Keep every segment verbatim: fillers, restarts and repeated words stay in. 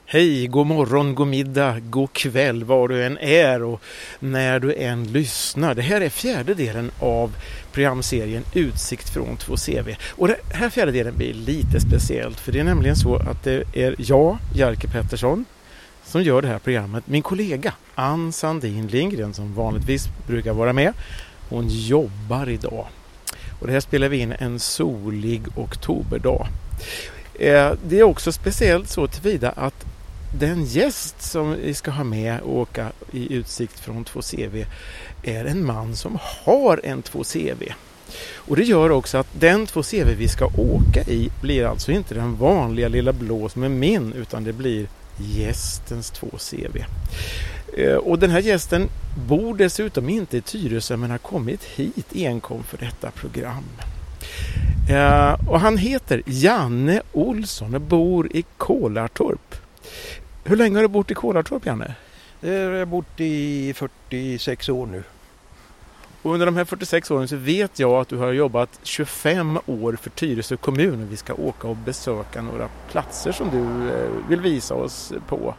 Hej, god morgon, god middag, god kväll, var du än är och när du än lyssnar. Det här är fjärde delen av programserien Utsikt från två C V. Och den här fjärde delen blir lite speciellt, för det är nämligen så att det är jag, Jerker Pettersson, som gör det här programmet. Min kollega Ann Sandin Lindgren, som vanligtvis brukar vara med, hon jobbar idag. Och det här spelar vi in en solig oktoberdag. Det är också speciellt så tillvida att den gäst som vi ska ha med och åka i Utsikt från två C V är en man som har en två C V. Och det gör också att den två C V vi ska åka i blir alltså inte den vanliga lilla blå som är min, utan det blir gästens två C V. Och den här gästen bor dessutom inte i Tyresö men har kommit hit enkom för detta program. Och han heter Janne Olsson och bor i Kålartorp. Hur länge har du bott i Kålartorp, Janne? Jag har bott i fyrtiosex år nu. Och under de här fyrtiosex åren så vet jag att du har jobbat tjugofem år för Tyresö kommun. Vi ska åka och besöka några platser som du vill visa oss på.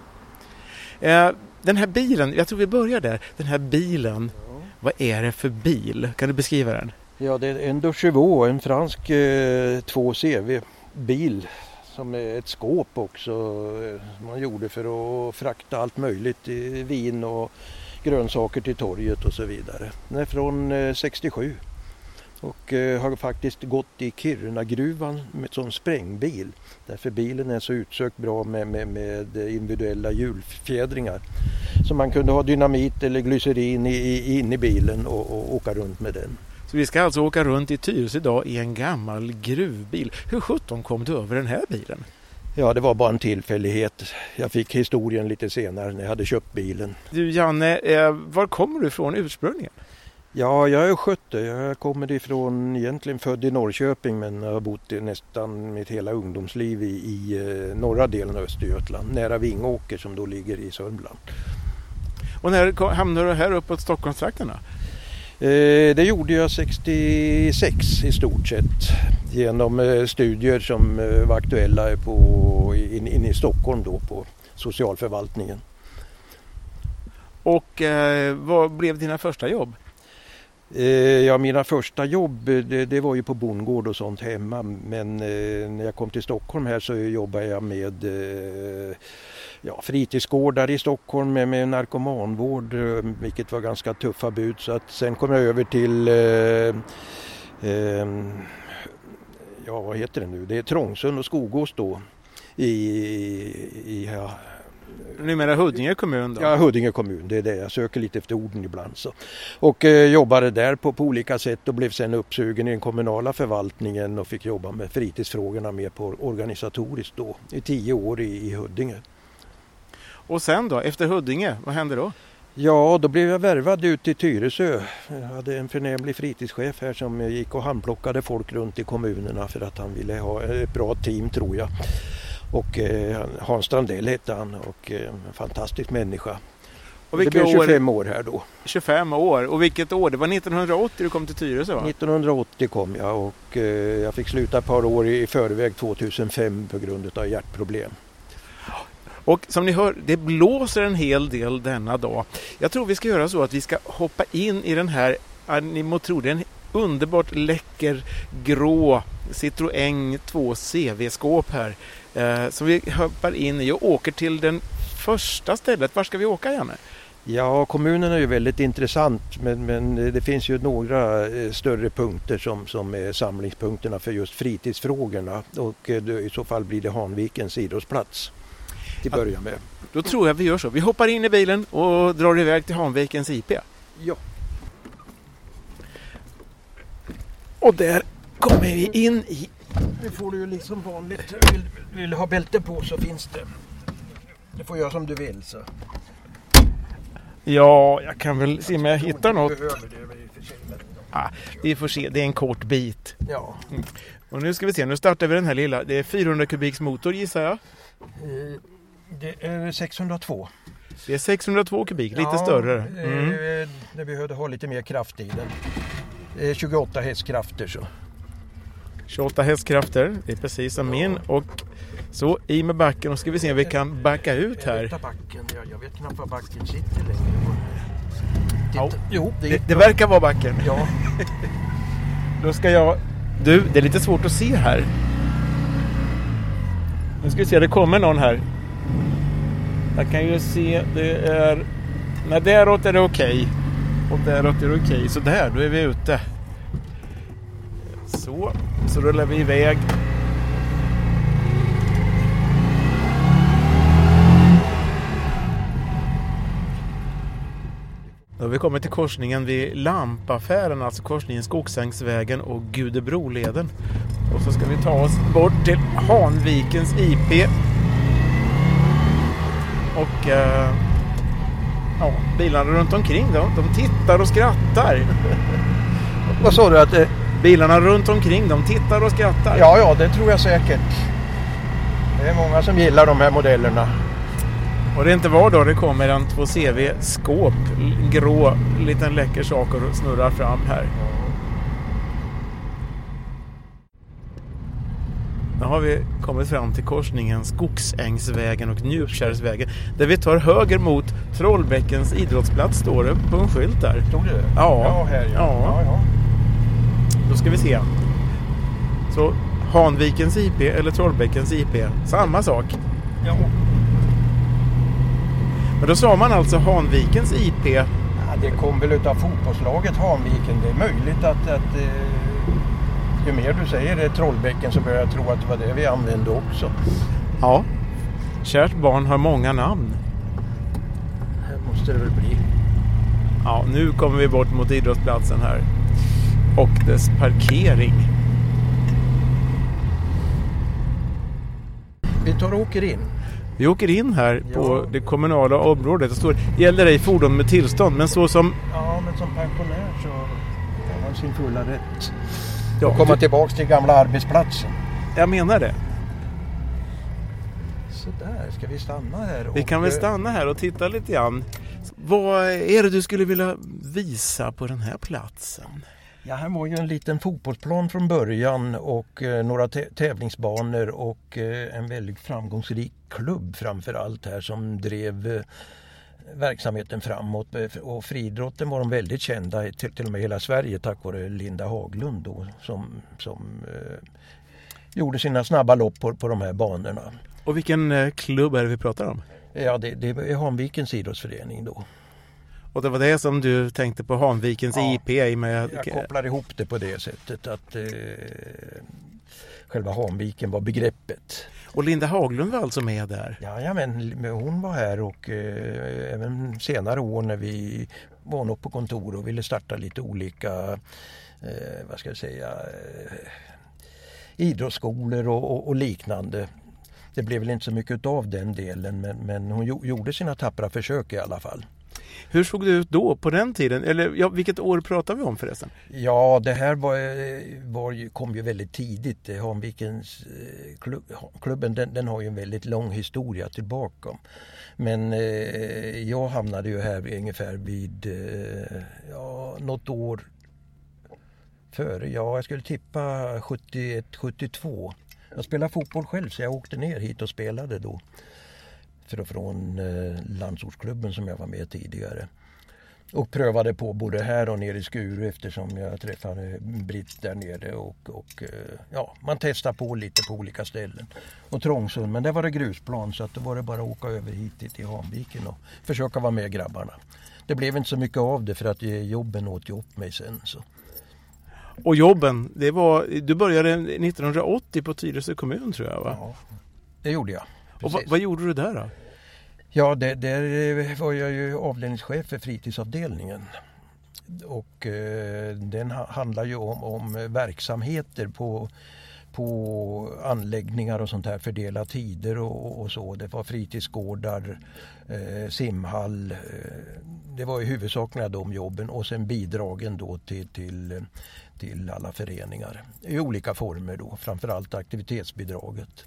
Den här bilen, jag tror vi börjar där. Den här bilen, ja. Vad är det för bil? Kan du beskriva den? Ja, det är en Dodge, en fransk eh, två C V-bil. Som är ett skåp också man gjorde för att frakta allt möjligt, vin och grönsaker till torget och så vidare. Den är från sextiosju och har faktiskt gått i Kiruna-gruvan med som sprängbil. Därför bilen är så utsökt bra med, med, med individuella hjulfjädringar. Så man kunde ha dynamit eller glycerin i, in i bilen och, och åka runt med den. Så vi ska alltså åka runt i Tyresö idag i en gammal gruvbil. Hur sjutton kom du över den här bilen? Ja, det var bara en tillfällighet. Jag fick historien lite senare när jag hade köpt bilen. Du Janne, eh, var kommer du ifrån ursprungligen? Ja, jag är skötte. Jag kommer ifrån, egentligen född i Norrköping, men jag har bott i nästan mitt hela ungdomsliv i, i eh, norra delen av Östergötland. Nära Vingåker som då ligger i Sörmland. Och när hamnade du här uppåt Stockholmstrakterna? Det gjorde jag sextiosex i stort sett genom studier som var aktuella på, in, in i Stockholm då på socialförvaltningen. Och eh, vad blev dina första jobb? Eh, ja, mina första jobb det, det var ju på bondgård och sånt hemma, men eh, när jag kom till Stockholm här så jobbade jag med eh, ja, fritidsgårdar i Stockholm med, med narkomanvård, vilket var ganska tuffa bud. Så att sen kom jag över till eh, eh, ja, vad heter det nu? Det är Trångsund och Skogås då i, i ja, numera Huddinge kommun då? Ja, Huddinge kommun, det är det. Jag söker lite efter orden ibland. Så. Och eh, jobbade där på, på olika sätt och blev sen uppsugen i den kommunala förvaltningen och fick jobba med fritidsfrågorna mer på organisatoriskt då i tio år i, i Huddinge. Och sen då, efter Huddinge, vad hände då? Ja, då blev jag värvad ut i Tyresö. Jag hade en förnämlig fritidschef här som gick och handplockade folk runt i kommunerna för att han ville ha ett bra team, tror jag. Och eh, Hans Strandell hette han och eh, en fantastisk människa. Och det blev tjugofem år, år här då. tjugofem år. Och vilket år? Det var nittonhundraåttio du kom till Tyresö, va? nittonhundraåttio kom jag och eh, jag fick sluta ett par år i förväg tvåtusenfem på grund av hjärtproblem. Och som ni hör, det blåser en hel del denna dag. Jag tror vi ska göra så att vi ska hoppa in i den här, ni må tro det är en underbart läcker grå Citroën två C V-skåp här. Eh, som vi hoppar in i och åker till den första stället. Var ska vi åka, Janne? Ja, kommunen är ju väldigt intressant, men, men det finns ju några större punkter som, som är samlingspunkterna för just fritidsfrågorna. Och i så fall blir det Hanvikens idrottsplats till början med. Då tror jag vi gör så. Vi hoppar in i bilen och drar iväg till Hanvikens I P. Ja. Och där kommer vi in i... Nu får du ju liksom vanligt. Vill, vill du ha bälte på så finns det. Du får göra som du vill så. Ja, jag kan väl se om jag hittar något. Ah, vi får se, det är en kort bit. Ja. Mm. Och nu ska vi se, nu startar vi den här lilla. Det är fyrahundra kubiks motor, gissar jag. Det är sexhundratvå. Det är sexhundratvå kubik, lite ja, större. Mm. Det behövde ha lite mer kraft i den. Det är tjugoåtta hästkrafter så. tjugoåtta hästkrafter, det är precis som ja. min. Och Så, i med backen och ska vi se om vi kan backa ut här. Backen. Ja, jag vet knappt var backen sitter längre. Ja, jo, det, det, det verkar vara backen. Ja. Då ska jag... Du, det är lite svårt att se här. Nu ska vi se, det kommer någon här. Jag kan ju se, det är... Nej, däråt är det okej. Och däråt är det okej. Så där, då är vi ute. Så, så rullar vi iväg. Då har vi kommit till korsningen vid Lampaffären, alltså korsningen Skogsängsvägen och Gudebroleden. Och så ska vi ta oss bort till Hanvikens I P. Och eh, ja, bilarna runt omkring de, de tittar och skrattar. Vad sa du att... Eh... Bilarna runt omkring de tittar och skrattar. Ja, ja, det tror jag säkert. Det är många som gillar de här modellerna. Och det är inte var då det kommer en två C V skåp, grå, liten läcker sak och snurrar fram här. Nu har vi kommit fram till korsningen Skogsängsvägen och Njupkärrsvägen, där vi tar höger mot Trollbäckens idrottsplats, står det på en skylt där. Stod det? Ja. Ja, här ja. Ja. Ja, ja. Då ska vi se. Så Hanvikens I P eller Trollbäckens I P, samma sak. Ja. Men då sa man alltså Hanvikens I P. Ja, det kom väl utav fotbollslaget Hanviken. Det är möjligt att, att eh, ju mer du säger det är Trollbäcken, så börjar jag tro att det var det vi använde också. Ja, kärt barn har många namn. Här måste det väl bli. Ja, nu kommer vi bort mot idrottsplatsen här. Och dess parkering. Vi tar och åker in. Vi åker in här Ja. på det kommunala området. Det står, gäller ej fordon med tillstånd, men så som... Ja, men som pensionär så har man sin fulla rätt. Ja, Och komma du, tillbaka till gamla arbetsplatsen. jag menar det. Så där, ska vi stanna här? Vi och, kan väl stanna här och titta lite grann. Vad är det du skulle vilja visa på den här platsen? Ja, här var ju en liten fotbollsplan från början och eh, några tä- tävlingsbanor och eh, en väldigt framgångsrik klubb framför allt här som drev eh, verksamheten framåt. Och friidrotten var de väldigt kända till, till och med hela Sverige tack vare Linda Haglund då, som, som eh, gjorde sina snabba lopp på, på de här banorna. Och vilken eh, klubb är det vi pratar om? Ja, det, det är Hanvikens idrottsförening då. Och det var det som du tänkte på Hanvikens Ja, I P med... Jag kopplar ihop det på det sättet att eh, själva Hanviken var begreppet. Och Linda Haglund var alltså med där? Ja, ja men, men hon var här och eh, även senare år när vi var nog på kontor och ville starta lite olika eh, vad ska jag säga eh, idrottsskolor och, och, och liknande. Det blev väl inte så mycket av den delen, men, men hon jo, gjorde sina tappra försök i alla fall. Hur såg det ut då på den tiden? Eller ja, vilket år pratar vi om förresten? Ja, det här var, var ju, kom ju väldigt tidigt. Hanvikens klubb, klubben den, den har ju en väldigt lång historia tillbaka. Men eh, jag hamnade ju här ungefär vid eh, ja, något år före. Ja, jag skulle tippa sjuttioett sjuttiotvå. Jag spelade fotboll själv så jag åkte ner hit och spelade då. För från eh, landsortsklubben som jag var med tidigare. Och prövade på både här och nere i Skuru eftersom jag träffade Britt där nere. Och, och eh, ja, man testar på lite på olika ställen. Och Trångsund, men där var det grusplan så att då var det bara att åka över hit till Hanviken och försöka vara med grabbarna. Det blev inte så mycket av det för att jobben åt ju upp mig sen så. Och jobben, det var, du började nittonhundraåttio på Tyresö kommun tror jag va? Ja, det gjorde jag. Och vad, vad gjorde du där då? Ja, där, där var jag ju avdelningschef för fritidsavdelningen. Och eh, den handlar ju om, om verksamheter på, på anläggningar och sånt här, fördela tider och, och så. Det var fritidsgårdar, eh, simhall, eh, det var i huvudsakligen de jobben och sen bidragen då till, till, till alla föreningar i olika former då, framförallt aktivitetsbidraget.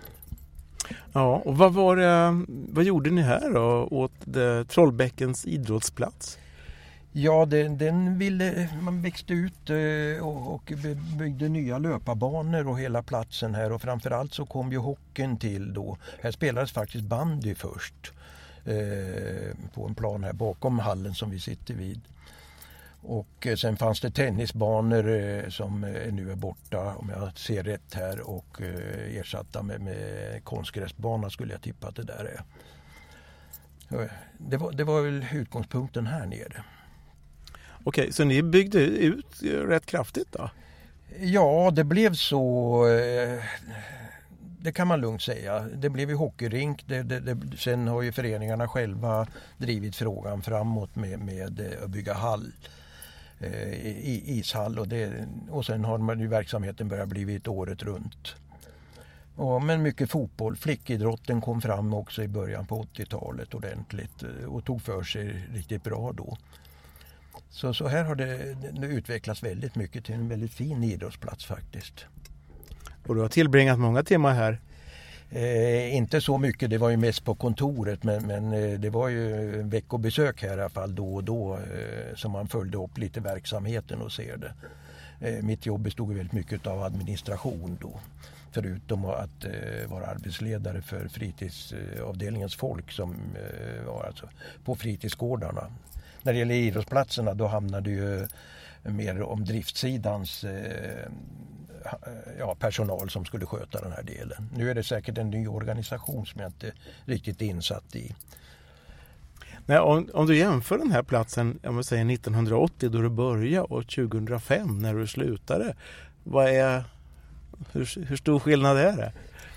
Ja, och vad var det, vad gjorde ni här då åt det, Trollbäckens idrottsplats? Ja, den, den ville, man växte ut och, och byggde nya löparbanor och hela platsen här, och framförallt så kom ju hockeyn till då. Här spelades faktiskt bandy först eh, på en plan här bakom hallen som vi sitter vid. Och eh, sen fanns det tennisbanor eh, som eh, nu är borta, om jag ser rätt här, och eh, ersatta med, med konstgräsbana skulle jag tippa att det där är. Det var, det var väl utgångspunkten här nere. Okej, så ni byggde ut rätt kraftigt då? Ja, det blev så. Det kan man lugnt säga. Det blev ju hockeyrink. Det, det, det, sen har ju föreningarna själva drivit frågan framåt med, med att bygga hall. I, ishall och, det, och sen har man ju verksamheten börjat blivit året runt. Ja, men mycket fotboll. Flickidrotten kom fram också i början på åttiotalet ordentligt och tog för sig riktigt bra då. Så, så här har det, det utvecklats väldigt mycket till en väldigt fin idrottsplats faktiskt. Och du har tillbringat många timmar här? Eh, inte så mycket, det var ju mest på kontoret, men, men eh, det var ju veckobesök här i alla fall då och då eh, som man följde upp lite verksamheten och ser det. Eh, mitt jobb bestod väldigt mycket av administration då. Förutom att eh, vara arbetsledare för fritidsavdelningens folk som eh, var alltså på fritidsgårdarna. När det gäller idrottsplatserna då hamnade ju mer om driftsidans eh, ja, personal som skulle sköta den här delen. Nu är det säkert en ny organisation som jag inte riktigt är insatt i. Nej, om, om du jämför den här platsen, jag måste säga nittonhundraåttio då du började och tjugohundrafem när du slutade, vad är, hur, hur stor skillnad är det?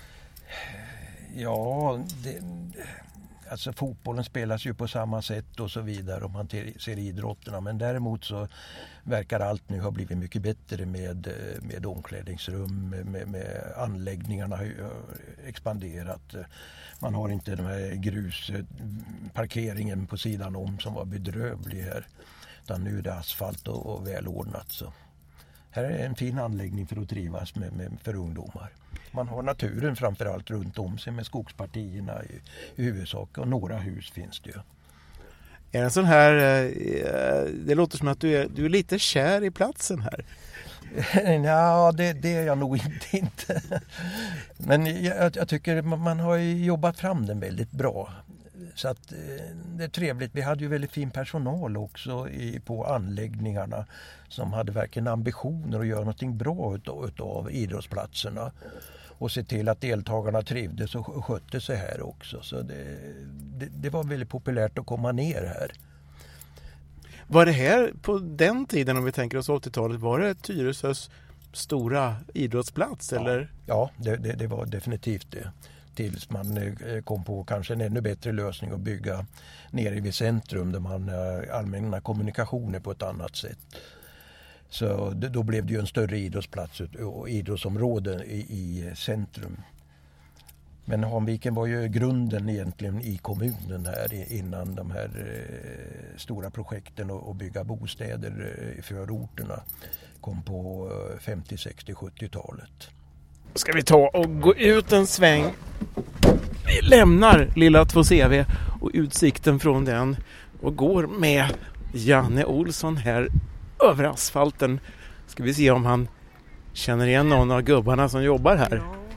Ja, det, alltså fotbollen spelas ju på samma sätt och så vidare om man ser idrotterna, men däremot så verkar allt nu ha blivit mycket bättre med, med omklädningsrum, med, med anläggningarna har expanderat. Man har inte den här grusparkeringen på sidan om som var bedrövlig här, utan nu är det asfalt och, och välordnat. Så här är en fin anläggning för att trivas med, med, för ungdomar. Man har naturen framförallt runt om sig med skogspartierna i, i huvudsak, och några hus finns det ju. Är det en sån här, det låter som att du är, du är lite kär i platsen här. Ja, det, det är jag nog inte. inte. Men jag, jag tycker man har jobbat fram den väldigt bra. Så att det är trevligt. Vi hade ju väldigt fin personal också i, på anläggningarna som hade verkligen ambitioner att göra någonting bra utav, utav idrottsplatserna. Och se till att deltagarna trivdes och skötte sig här också. Så det, det, det var väldigt populärt att komma ner här. Var det här på den tiden, om vi tänker oss åttiotalet, var det Tyresös stora idrottsplats? Ja, eller? ja det, det, det var definitivt det. Tills man kom på kanske en ännu bättre lösning att bygga nere vid centrum där man allmänna kommunikationer på ett annat sätt. Så då blev det ju en större idrottsplats och idrottsområde i, i centrum. Men Hanviken var ju grunden egentligen i kommunen här innan de här eh, stora projekten och, och bygga bostäder i förorterna kom på femtio, sextio, sjuttiotalet. Ska vi ta och gå ut en sväng? Vi lämnar lilla två C V och utsikten från den och går med Janne Olsson här över asfalten. Ska vi se om han känner igen någon av gubbarna som jobbar här.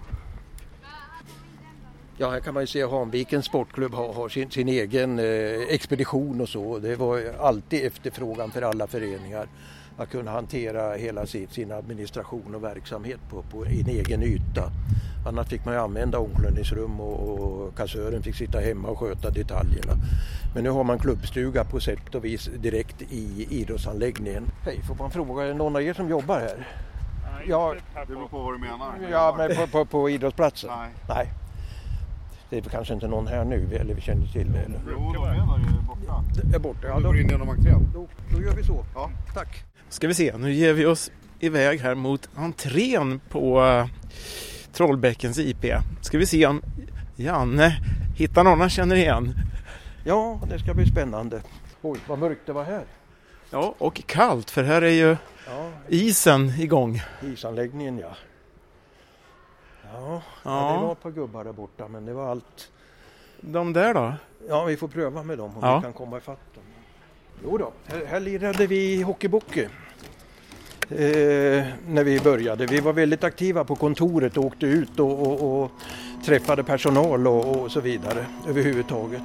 Ja, här kan man ju se att Hanvikens sportklubb har, har sin, sin egen eh, expedition och så. Det var alltid efterfrågan för alla föreningar att kunna hantera hela sin, sin administration och verksamhet på, på en egen yta. Annars fick man ju använda omklädningsrum och, och kassören fick sitta hemma och sköta detaljerna. Men nu har man klubbstuga på sätt och vis direkt i idrottsanläggningen. Hej, får man fråga, är det någon av er som jobbar här? Nej, ja, det beror på vad du menar. Ja, men på, på, på idrottsplatsen? Nej. Nej. Det är kanske inte någon här nu, eller vi känner till det. Eller? Jo, de menar ju borta. Det är borta, ja. Du går in genom entrén. Då, då gör vi så. Ja. Tack. Ska vi se, nu ger vi oss iväg här mot entrén på uh, Trollbäckens I P. Ska vi se om Janne hittar någon han känner igen. Ja, det ska bli spännande. Oj, vad mörkt det var här. Ja, och kallt, för här är ju ja. isen igång. Isanläggningen, ja. Ja, ja. ja, det var ett par gubbar där borta, men det var allt. De där då? Ja, vi får pröva med dem om ja. vi kan komma ifatt dem. Jo då, här, här lirade vi hockeybockey eh, när vi började. Vi var väldigt aktiva på kontoret och åkte ut och, och, och träffade personal och, och så vidare överhuvudtaget.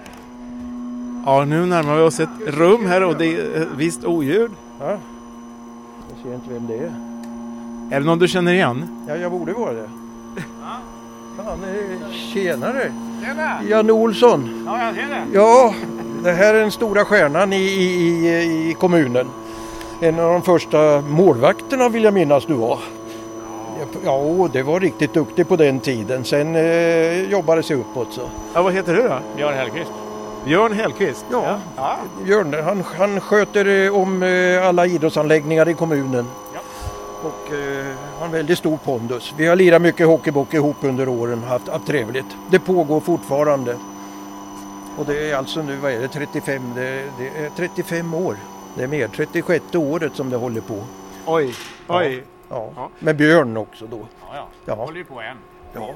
Ja, nu närmar vi oss ett rum här och det är visst oljud. Ja, jag ser inte vem det är. Är det någon du känner igen? Ja, jag borde vara det. Ja. Fan, eh, tjenare. Tjena! Jan Olsson. Ja, jag ser det. Ja, det här är den stora stjärnan i, i, i, i kommunen. En av de första målvakterna vill jag minnas du var. Ja, det var riktigt duktig på den tiden. Sen eh, jobbade sig uppåt så. Ja, vad heter du då? Björn Hellqvist. Björn Hellqvist. Ja, Ja. Björn, han, han sköter eh, om eh, alla idrottsanläggningar i kommunen. Ja. Och eh, har en väldigt stor pondus. Vi har lirat mycket hockeybock ihop under åren, haft, haft trevligt. Det pågår fortfarande. Och det är alltså nu, vad är det, trettiofem, det, det är trettiofem år. Det är mer, trettiosjätte året som det håller på. Oj, oj. Ja, Ja. med Björn också då. Ja, ja. Ja. Håller ju på än. Ja.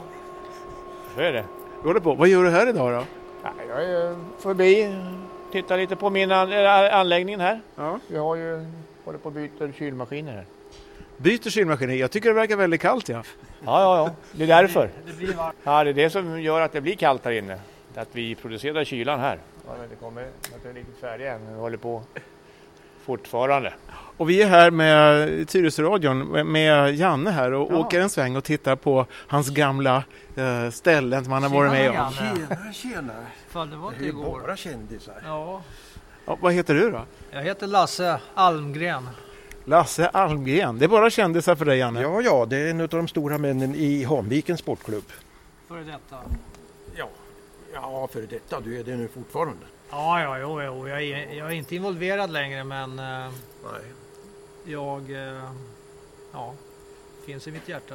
Så är det. Du håller på. Vad gör du här idag då? Ja, jag är förbi, tittar lite på min an- äh, anläggning här. Ja. Vi har ju håller på att byta kylmaskiner här. Byter kylmaskinen. Jag tycker det verkar väldigt kallt, ja. Ja, ja, ja. Det är därför. Ja, det är det som gör att det blir kallt här inne. Att vi producerar kylan här. Ja, men det kommer inte riktigt färdigt än. Vi håller på fortfarande. Och vi är här med Tyresöradion med Janne här och Ja. åker en sväng och tittar på hans gamla eh, ställen som han har varit med om. Janne. Tjena, tjena. Fan, det var inte Det är igår. bara kändisar. Ja, Ja, vad heter du då? jag heter Lasse Almgren. Lasse Almgren. Det är bara kändisar för dig, Janne. Ja, ja, det är en av de stora männen i Hanvikens sportklubb. Före detta. Ja, ja för detta, du är det nu fortfarande. Ja, ja, jo, jo. Jag, är, jag är inte involverad längre, men eh, Nej. jag eh, ja, finns i mitt hjärta.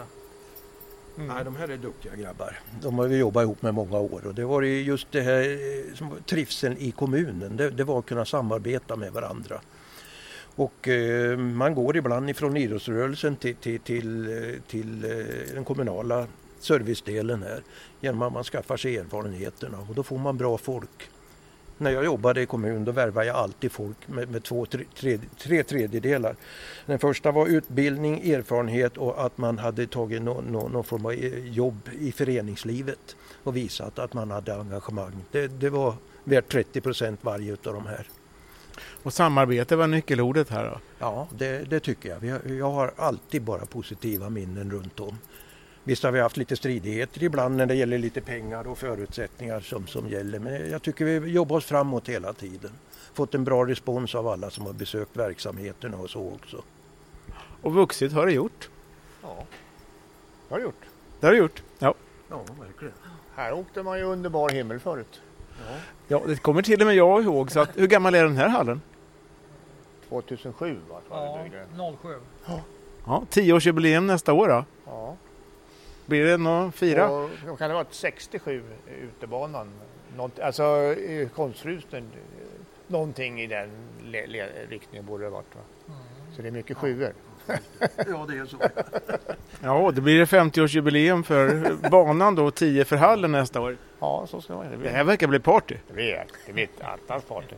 Mm. Nej, de här är duktiga grabbar. De har vi jobbat ihop med många år och det var ju just det här eh, som var trivseln i kommunen. Det, det var att kunna samarbeta med varandra. Och eh, man går ibland ifrån idrottsrörelsen till, till, till, eh, till eh, den kommunala servicedelen här. Genom att man skaffar sig erfarenheterna och då får man bra folk. När jag jobbade i kommun då värvade jag alltid folk med, med två, tre, tre, tre tredjedelar. Den första var utbildning, erfarenhet och att man hade tagit någon, någon, någon form av jobb i föreningslivet och visat att man hade engagemang. Det, det var värt trettio procent varje av de här. Och samarbete var nyckelordet här då. Ja, det, det tycker jag. Vi har, jag har alltid bara positiva minnen runt om. Visst har vi haft lite stridigheter ibland när det gäller lite pengar och förutsättningar som, som gäller. Men jag tycker vi jobbar oss framåt hela tiden. Fått en bra respons av alla som har besökt verksamheten och så också. Och vuxit har det gjort. Ja, det har det gjort. Det har det gjort. Ja. Ja, verkligen. Här åkte man ju under bar himmel förut. Ja. Ja, det kommer till och med jag ihåg. Så att, hur gammal är den här hallen? tvåtusensju va? Ja, noll sju. Ja, tioårsjubileum nästa år då. Ja. Blir det någon fira? Och, då kan det vara ett sextiosju utebanan. Något, alltså eh, konsthusen. eh, Någonting i den le- le- riktningen borde det ha varit. Va? Mm. Så det är mycket sjuor. Ja, det är så. Ja, det blir det femtioårsjubileum för banan då, tio för hallen nästa år. Ja, så ska det vara. Det Det blir, här verkar bli party. det blir, det blir ett attans party.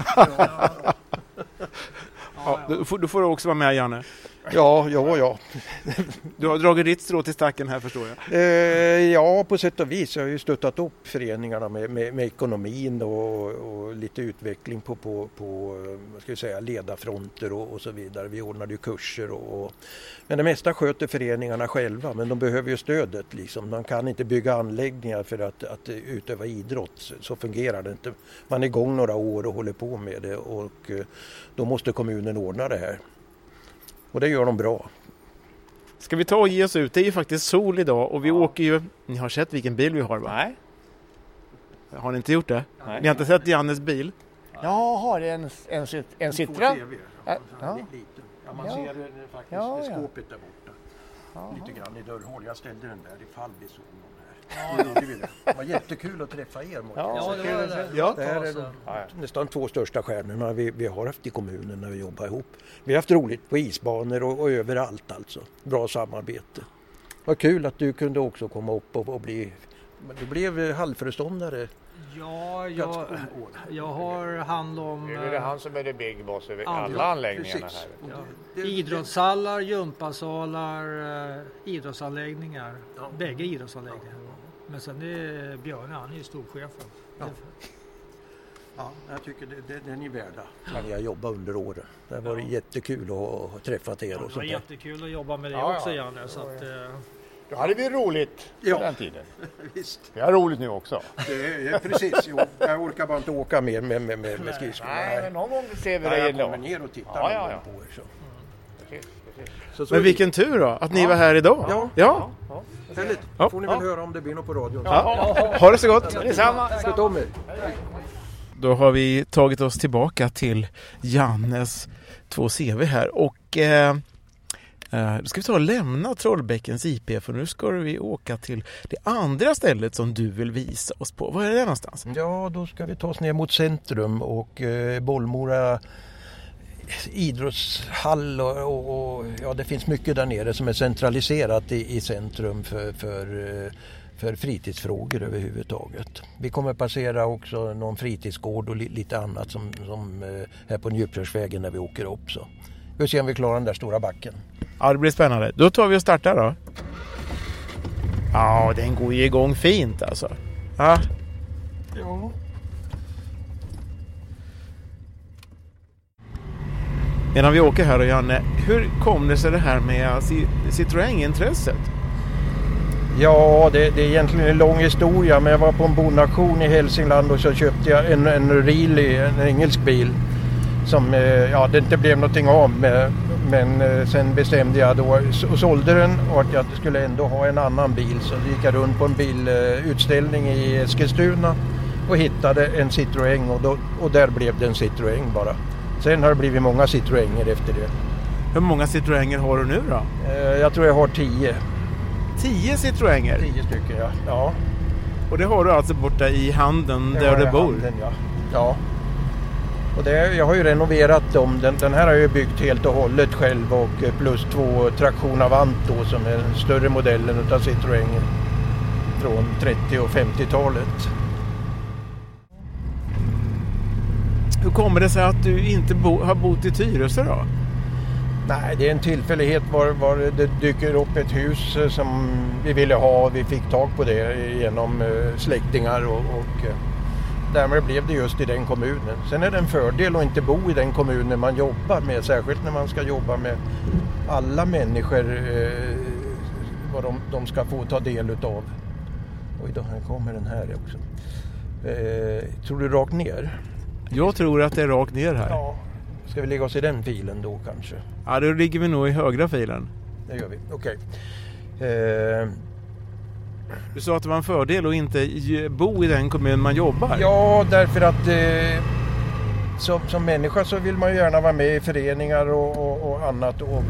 Ja, då, får, då får du också vara med, Janne. Ja, ja, ja. Du har dragit ditt strå till stacken här, förstår jag. Eh, ja, på sätt och vis. Jag har ju stöttat upp föreningarna med, med, med ekonomin och, och lite utveckling på, på, på vad ska jag säga, ledarfronter och, och så vidare. Vi ordnade ju kurser och, och men det mesta sköter föreningarna själva, men de behöver ju stödet liksom. De kan inte bygga anläggningar för att, att utöva idrott, så fungerar det inte. Man är igång några år och håller på med det och eh, då måste kommunen ordna det här. Och det gör de bra. Ska vi ta och ge oss ut? Det är ju faktiskt sol idag och vi åker ju... Ni har sett vilken bil vi har, va? Nej. Har ni inte gjort det? Nej. Ni har inte sett Jannes bil? Jaha, det är en, en, sit- en Citra? Ja. Ja. Ja, man Ja. ser den faktiskt Ja, med ja. skåpet där borta. Jaha. Lite grann i dörrhål. Jag ställde den där ifall vi såg någon här. Ja, det, det var jättekul att träffa er. Måste jag Ja, säga. Ja, det var det. Ja. Det här är de Ja, ja. nästan två största stjärnorna vi, vi har haft i kommunen när vi jobbar ihop. Vi har haft roligt på isbanor och, och överallt alltså. Bra samarbete. Vad kul att du kunde också komma upp och, och bli... Du blev halvföreståndare Ja, jag, jag har hand om Nu är det han som är det big boss över alla, alla anläggningarna precis. här. ja, Det- det- idrottshallar, gympasalar, eh, idrottsanläggningar. Ja. Bägge idrottsanläggningar. Men sen är Björn, han är ju storchefen. Ja. Ja, jag tycker det, det, det är ni värda. Kan jag jobba under året. Det har varit Ja. jättekul att ha träffat er Ja, och det var sånt där. jättekul att jobba med det Ja, också, ja. Janne. Så att, eh, Då hade vi roligt på Ja. den tiden. Visst. Vi har roligt nu också. Det är, precis, jo. Jag orkar bara inte åka mer med, med, med, med skridskor. Nej, men någon gång ser vi Nej, dig jag kommer ändå. ner och tittar Ja, ja, någon ja. gång på er. Så. Precis, precis. Så, så Men vilken tur då att ni var här idag. Ja. Ja. Ja. Härligt. Ja. Får ni väl höra om det blir något på radion. Ja. Ha det så gott. Detsamma. Sköt om er. Då har vi tagit oss tillbaka till Jannes två C V här och eh, eh, då ska vi ta och lämna Trollbäckens I P för nu ska vi åka till det andra stället som du vill visa oss på. Var är det någonstans? Ja, då ska vi ta oss ner mot centrum och eh, Bollmora idrottshall och, och, och ja, det finns mycket där nere som är centraliserat i, i centrum för, för, eh, för fritidsfrågor överhuvudtaget. Vi kommer passera också någon fritidsgård och li, lite annat som, som eh, här på Djupsjörsvägen när vi åker upp. Så. Vi får se om vi klarar den där stora backen. Ja, det blir spännande. Då tar vi och startar då. Ja, den går ju igång fint alltså. Ja. Ja. Medan vi åker här och Janne, hur kom det sig det här med Citroën-intresset? Ja, det, det är egentligen en lång historia, men jag var på en bonaktion i Hälsingland och så köpte jag en, en Reilly, en engelsk bil som ja, det inte blev någonting av med, men sen bestämde jag då och sålde den och att jag skulle ändå ha en annan bil, så gick jag runt på en bilutställning i Eskilstuna och hittade en Citroën och, då, och där blev det en Citroën bara. Sen har det blivit många Citroënger efter det. Hur många Citroënger har du nu då? Jag tror jag har tio. Tio Citroënger? Tio stycken, ja. Ja. Och det har du alltså borta i Handen Det där har du jag bor? Handen, ja. Ja. Och det, jag har ju renoverat dem. Den, den här har jag byggt helt och hållet själv och plus två Traktion Avant då, som är den större modellen utav Citroën från trettio- och femtiotalet. Hur kommer det sig att du inte bo, har bott i Tyresö då? Nej, det är en tillfällighet var, var det dyker upp ett hus som vi ville ha. Vi fick tag på det genom släktingar och, och därmed blev det just i den kommunen. Sen är det en fördel att inte bo i den kommunen man jobbar med, särskilt när man ska jobba med alla människor, eh, vad de, de ska få ta del utav. Oj då, här kommer den här också. Eh, tror du rakt ner? Jag tror att det är rakt ner här. Ja. Ska vi lägga oss i den filen då kanske? Ja, då ligger vi nog i högra filen. Det gör vi, okej. Okay. Eh, Du sa att det var en fördel att inte bo i den kommun man jobbar. ja, därför att eh, som, som människa så vill man ju gärna vara med i föreningar och, och, och annat. Och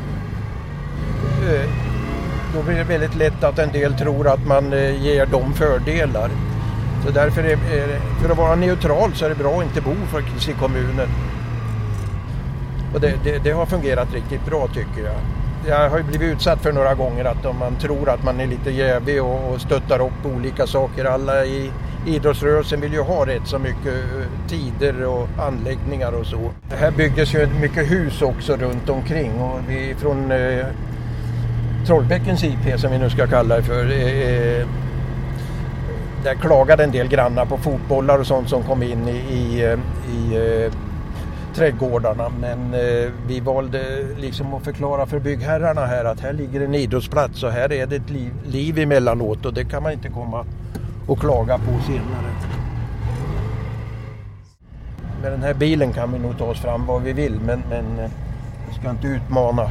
eh, då blir det väldigt lätt att en del tror att man eh, ger dem fördelar. Så därför är, är för att vara neutral så är det bra att inte bo faktiskt i kommunen. Och det, det, det har fungerat riktigt bra tycker jag. Jag har ju blivit utsatt för några gånger att om man tror att man är lite jävig och, och stöttar upp olika saker. Alla i idrottsrörelsen vill ju ha rätt så mycket tider och anläggningar och så. Det här byggdes ju mycket hus också runt omkring och vi från eh, Trollbäckens I P som vi nu ska kalla det för. Eh, där klagade en del grannar på fotbollar och sånt som kom in i, i, i eh, trädgårdarna, men eh, vi valde liksom att förklara för byggherrarna här att här ligger en idrottsplats och här är det ett liv, liv emellanåt och det kan man inte komma och klaga på senare. Med den här bilen kan vi nog ta oss fram vad vi vill, men, men eh, vi ska inte utmana.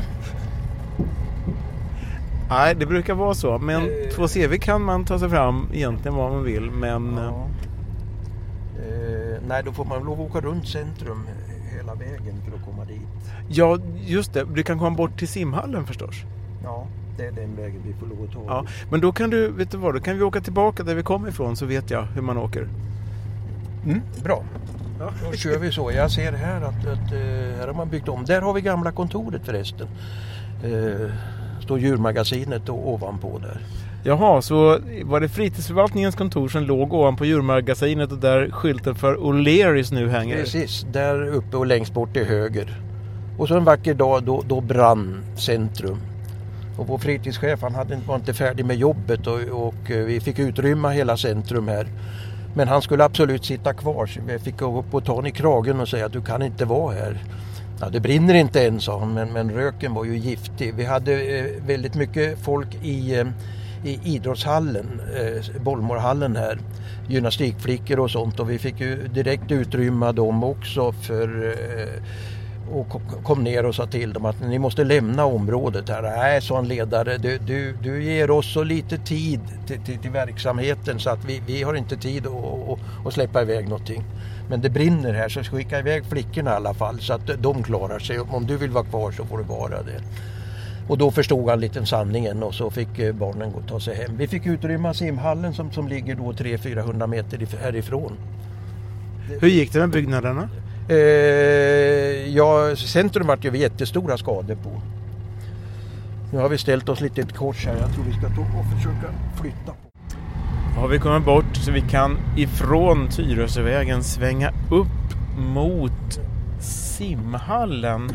Nej, det brukar vara så. Men eh, två C V kan man ta sig fram egentligen vad man vill, men... Ja. Eh, nej, då får man lov att åka runt centrum hela vägen för att komma dit. Ja, just det. Du kan komma bort till simhallen förstås. Ja, det är den vägen vi får lov att ta. Ja, men då kan du, vet du vad, då kan vi åka tillbaka där vi kommer ifrån så vet jag hur man åker. Mm, bra. Ja. Då kör vi så. Jag ser här att, att här har man byggt om. Där har vi gamla kontoret förresten. Eh, står djurmagasinet och ovanpå där. Jaha, så var det fritidsförvaltningens kontor som låg ovanpå djurmagasinet och där skylten för O'Learys nu hänger? Precis, där uppe och längst bort till höger. Och så en vacker dag då, då brann centrum. Och vår fritidschef han hade, var inte färdig med jobbet och, och vi fick utrymma hela centrum här. Men han skulle absolut sitta kvar, så vi fick gå upp och ta honom i kragen och säga att du kan inte vara här. Ja, det brinner inte än, sa han, men, men röken var ju giftig. Vi hade eh, väldigt mycket folk i, eh, i idrottshallen, eh, Bollmorhallen här, gymnastikflickor och sånt, och vi fick ju direkt utrymma dem också för... Eh, och kom ner och sa till dem att ni måste lämna området här. Nej, sa en ledare, du, du, du ger oss så lite tid till, till, till verksamheten så att vi, vi har inte tid att, att, att släppa iväg någonting. Men det brinner här, så skicka iväg flickorna i alla fall så att de klarar sig. Om du vill vara kvar så får du vara det. Och då förstod han lite sanningen och så fick barnen gå och ta sig hem. Vi fick utrymma simhallen som, som ligger då tre till fyrahundra meter härifrån. Hur gick det med byggnaderna? Eh, ja, centrum var ju jättestora skador på. Nu har vi ställt oss lite ett kors här. Jag tror vi ska ta och försöka flytta på. Har vi kommit bort så vi kan ifrån Tyresövägen svänga upp mot simhallen.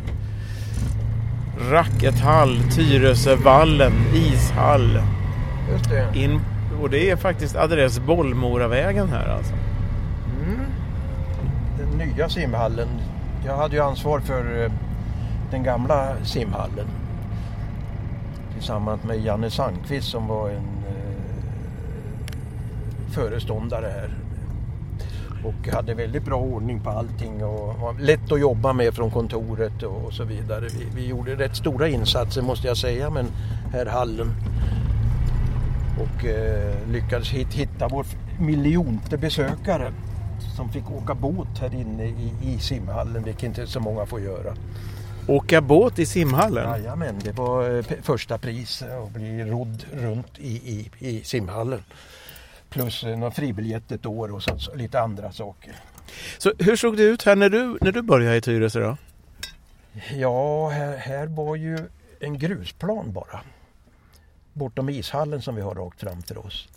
Rackethall, Tyresövallen, ishall. Just det. In, och det är faktiskt adress Bollmoravägen här alltså. Mm. Den nya simhallen. Jag hade ju ansvar för den gamla simhallen. Tillsammans med Janne Sandqvist som var en eh, föreståndare här. Och hade väldigt bra ordning på allting och var lätt att jobba med från kontoret och, och så vidare. Vi, vi gjorde rätt stora insatser måste jag säga, men här hallen. Och eh, lyckades hit, hitta vår miljonte besökare som fick åka båt här inne i, i simhallen, vilket inte så många får göra. Åka båt i simhallen? Jajamän, det var eh, första pris att bli rodd runt i, i, i simhallen. Plus någon fribiljett ett år och så, så, lite andra saker. Så hur såg det ut här när du, när du började i Tyresö då? Ja, här, här var ju en grusplan bara. Bortom ishallen som vi har rakt framför oss.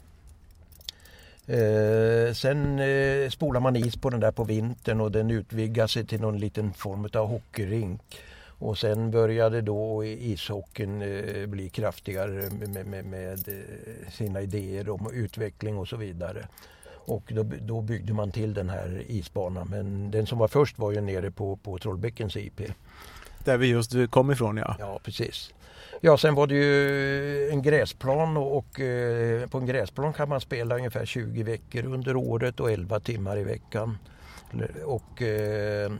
Eh, sen eh, spolar man is på den där på vintern och den utvidgar sig till någon liten form av hockeyrink. Och sen började då ishockeyn eh, bli kraftigare med, med, med sina idéer om utveckling och så vidare. Och då, då byggde man till den här isbanan. Men den som var först var ju nere på, på Trollbäckens I P. Där vi just kom ifrån, ja. Ja, precis. Ja, sen var det ju en gräsplan och, och eh, på en gräsplan kan man spela ungefär tjugo veckor under året och elva timmar i veckan. Och... Eh,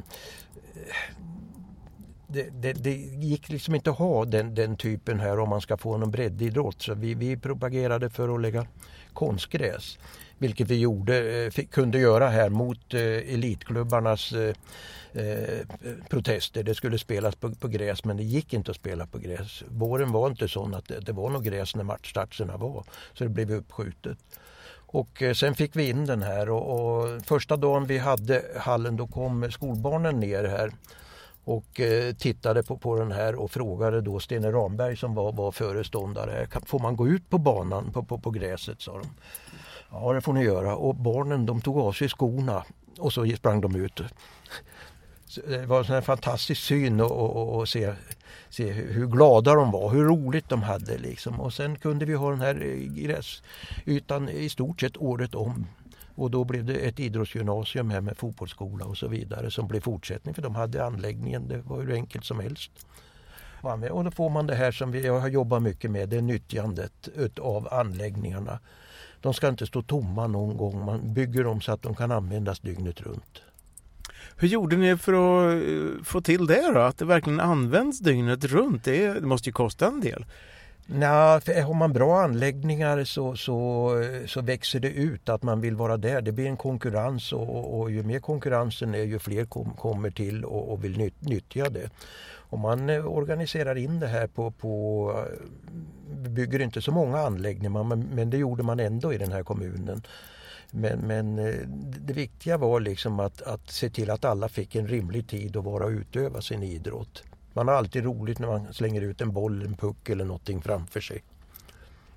Det, det, det gick liksom inte att ha den, den typen här om man ska få någon breddidrott. Så vi, vi propagerade för att lägga konstgräs. Vilket vi gjorde, fick, kunde göra här mot eh, elitklubbarnas eh, eh, protester. Det skulle spelas på, på gräs, men det gick inte att spela på gräs. Våren var inte sån att det, det var något gräs när matchstarterna var. Så det blev uppskjutet. Och eh, sen fick vi in den här och, och första dagen vi hade hallen då kom skolbarnen ner här. Och eh, tittade på, på den här och frågade då Stene Ramberg som var, var föreståndare. Får man gå ut på banan på, på, på gräset, sa de. Ja, det får ni göra. Och barnen de tog av sig skorna och så sprang de ut. Så det var en sån här fantastisk syn att och, och, och se, se hur glada de var, hur roligt de hade liksom. Och sen kunde vi ha den här gräsytan i stort sett året om. Och då blev det ett idrottsgymnasium här med fotbollsskola och så vidare som blev fortsättning för de hade anläggningen, det var hur enkelt som helst. Och då får man det här som vi har jobbat mycket med, det nyttjandet av anläggningarna. De ska inte stå tomma någon gång, man bygger dem så att de kan användas dygnet runt. Hur gjorde ni för att få till det då? Att det verkligen används dygnet runt, det, det måste ju kosta en del. Nej, för har man bra anläggningar så, så, så växer det ut att man vill vara där. Det blir en konkurrens och, och ju mer konkurrensen är ju fler kom, kommer till och, och vill nyt, nyttja det. Och man organiserar in det här på, på bygger inte så många anläggningar men, men det gjorde man ändå i den här kommunen. Men, men det viktiga var liksom att, att se till att alla fick en rimlig tid att vara och utöva sin idrott. Man har alltid roligt när man slänger ut en boll, en puck eller någonting framför sig.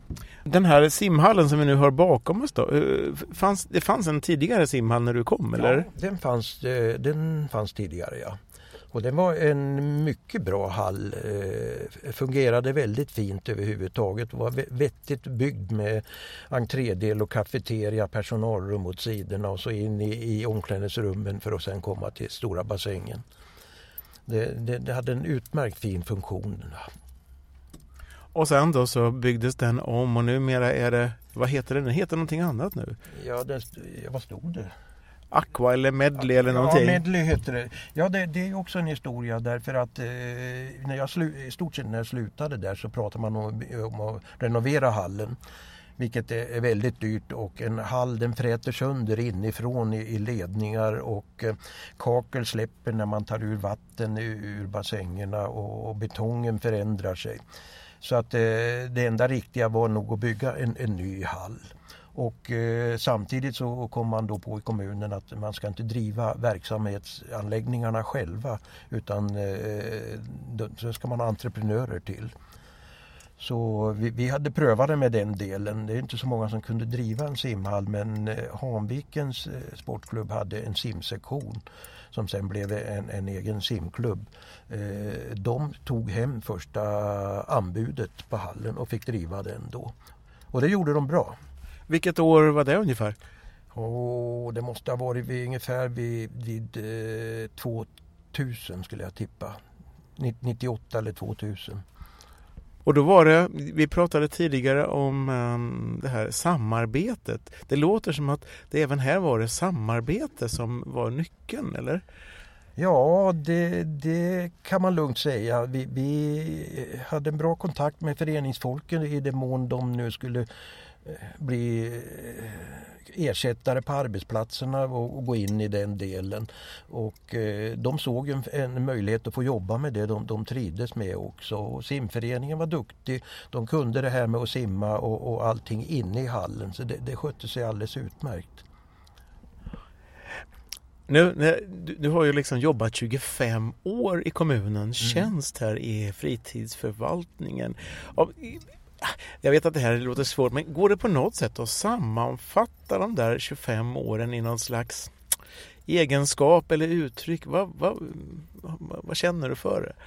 Den här simhallen som vi nu har bakom oss då, fanns, det fanns en tidigare simhall när du kom, eller? Ja, den fanns, den fanns tidigare, ja. Och den var en mycket bra hall, fungerade väldigt fint överhuvudtaget, var vettigt byggd med entrédel och kafeteria, personalrum åt sidorna och så in i, i omklädningsrummen för att sen komma till stora bassängen. Det, det, det hade en utmärkt fin funktion. Och sen då så byggdes den om och numera är det, vad heter det? Den heter någonting annat nu. Ja, den, vad stod det? Aqua eller Medley eller någonting. Ja, Medley heter det. Ja, det, det är också en historia därför att eh, när jag slu, i stort sett när jag slutade där så pratade man om, om att renovera hallen. Vilket är, är väldigt dyrt och en hall den fräter sönder inifrån i, i ledningar och eh, kakel släpper när man tar ur vatten ur, ur bassängerna och, och betongen förändrar sig. Så att eh, det enda riktiga var nog att bygga en, en ny hall. Och eh, samtidigt så kom man då på i kommunen att man ska inte driva verksamhetsanläggningarna själva utan eh, då, så ska man ha entreprenörer till. Så vi, vi hade prövat med den delen. Det är inte så många som kunde driva en simhall men eh, Hanvikens eh, sportklubb hade en simsektion som sen blev en, en egen simklubb. Eh, de tog hem första anbudet på hallen och fick driva den då. Och det gjorde de bra. Vilket år var det ungefär? Och det måste ha varit vid, ungefär vid, vid eh, tvåtusen skulle jag tippa. nittioåtta eller tvåtusen. Och då var det, vi pratade tidigare om um, det här samarbetet. Det låter som att det även här var det samarbete som var nyckeln, eller? Ja, det, det kan man lugnt säga. Vi, vi hade en bra kontakt med föreningsfolken i det mån de nu skulle bli ersättare på arbetsplatserna och, och gå in i den delen. Och eh, de såg en, en möjlighet att få jobba med det de, de trivdes med också. Och simföreningen var duktig. De kunde det här med att simma och, och allting inne i hallen. Så det, det skötte sig alldeles utmärkt. Nu, du, du har ju liksom jobbat tjugofem år i kommunens mm. tjänst här i fritidsförvaltningen. Och, jag vet att det här låter svårt, men går det på något sätt att sammanfatta de där tjugofem åren i någon slags egenskap eller uttryck? Vad, vad, vad, vad känner du för det?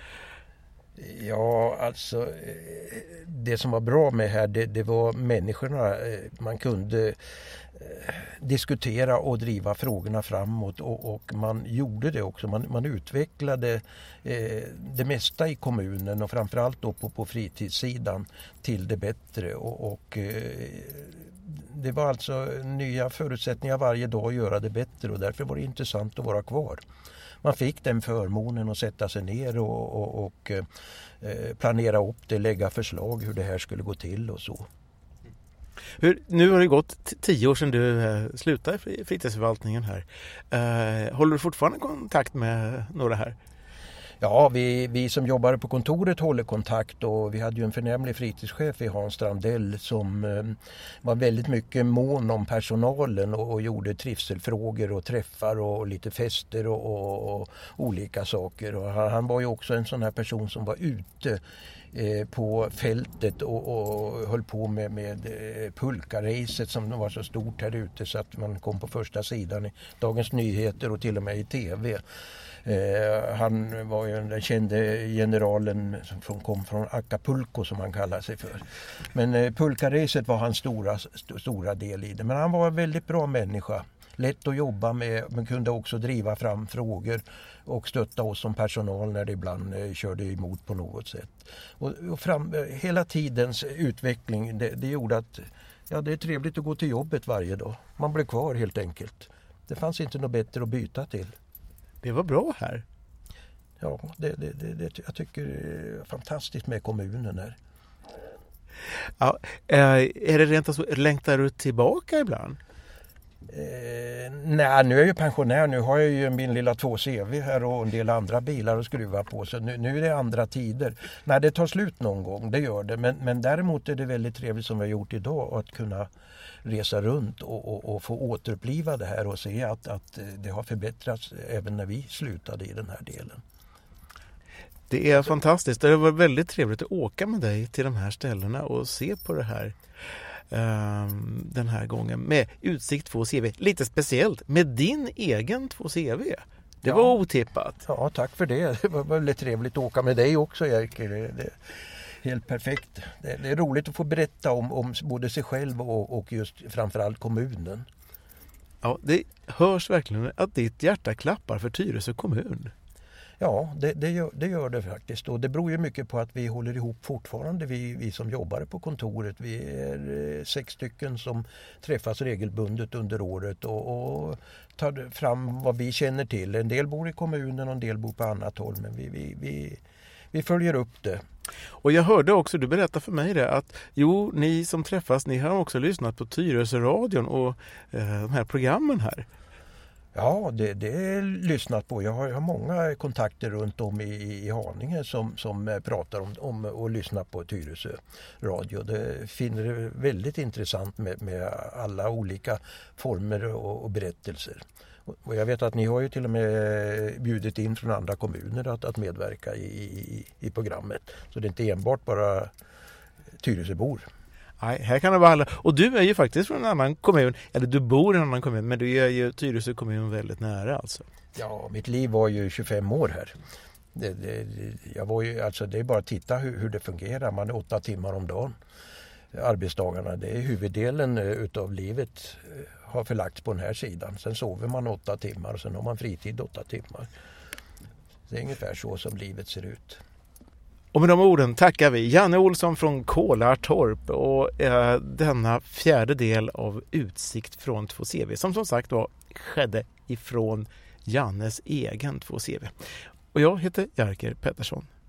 Ja, alltså det som var bra med här det, det var människorna. Man kunde diskutera och driva frågorna framåt och, och man gjorde det också. Man, man utvecklade eh, det mesta i kommunen och framförallt då på, på fritidssidan till det bättre och, och eh, det var alltså nya förutsättningar varje dag att göra det bättre och därför var det intressant att vara kvar. Man fick den förmånen att sätta sig ner och, och, och eh, planera upp det, lägga förslag hur det här skulle gå till och så. Hur, nu har det gått t- tio år sedan du eh, slutade i fritidsförvaltningen här. Eh, håller du fortfarande kontakt med några här? Ja, vi, vi som jobbade på kontoret håller kontakt och vi hade ju en förnämlig fritidschef i Hans Strandell som eh, var väldigt mycket mån om personalen och, och gjorde trivselfrågor och träffar och lite fester och, och, och olika saker. Och han, han var ju också en sån här person som var ute eh, på fältet och, och höll på med, med eh, pulkaracet som var så stort här ute så att man kom på första sidan i Dagens Nyheter och till och med i tv. Eh, han var ju den kände generalen som kom från Acapulco som han kallar sig för. Men eh, pulkaracet var hans stora, st- stora del i det. Men han var en väldigt bra människa. Lätt att jobba med men kunde också driva fram frågor och stötta oss som personal när det ibland eh, körde emot på något sätt. Och, och fram, eh, hela tidens utveckling det, det gjorde att ja, det är trevligt att gå till jobbet varje dag. Man blev kvar helt enkelt. Det fanns inte något bättre att byta till. Det var bra här. Ja, det, det, det, det, jag tycker det är fantastiskt med kommunen här. Ja, är det rent så, längtar du tillbaka ibland? Eh, nej, nu är jag ju pensionär. Nu har jag ju min lilla två C V här och en del andra bilar att skruva på. Så nu, nu är det andra tider. Nej, det tar slut någon gång, det gör det. Men, men däremot är det väldigt trevligt som vi har gjort idag att kunna resa runt och, och, och få återuppliva det här och se att, att det har förbättrats även när vi slutade i den här delen. Det är fantastiskt. Det var väldigt trevligt att åka med dig till de här ställena och se på det här um, den här gången med Utsikt två C V. Lite speciellt med din egen två C V. Det ja. var otippat. Ja, tack för det. Det var väldigt trevligt att åka med dig också, Jerker. Det, det, helt perfekt. Det, det är roligt att få berätta om, om både sig själv och, och just framförallt kommunen. Ja, det hörs verkligen att ditt hjärta klappar för Tyresö kommun. Ja, det, det, gör, det gör det faktiskt. Och det beror ju mycket på att vi håller ihop fortfarande, vi, vi som jobbar på kontoret. Vi är eh, sex stycken som träffas regelbundet under året och, och tar fram vad vi känner till. En del bor i kommunen och en del bor på annat håll, men vi, vi, vi, vi följer upp det. Och jag hörde också, du berättade för mig det, att jo, ni som träffas, ni har också lyssnat på Tyresö-radion och eh, de här programmen här. Ja, det, det är lyssnat på. Jag har, jag har många kontakter runt om i, i Haninge som, som pratar om, om och lyssnar på Tyresö radio. Det finner det väldigt intressant med, med alla olika former och, och berättelser. Och jag vet att ni har ju till och med bjudit in från andra kommuner att, att medverka i, i, i programmet. Så det är inte enbart bara Tyresöbor. Nej, här kan det vara alla. Och du är ju faktiskt från en annan kommun, eller du bor i en annan kommun, men du är ju Tyresö kommun väldigt nära alltså. Ja, mitt liv var ju tjugofem år här. Det, det, jag var ju, alltså det är bara att titta hur, hur det fungerar. Man är åtta timmar om dagen. Arbetsdagarna, det är huvuddelen utav livet har förlagts på den här sidan. Sen sover man åtta timmar och sen har man fritid åtta timmar. Det är ungefär så som livet ser ut. Och med de orden tackar vi Janne Olsson från Kolartorp och eh, denna fjärde del av Utsikt från två C V som som sagt var skedde ifrån Jannes egen två C V. Och jag heter Jerker Pettersson.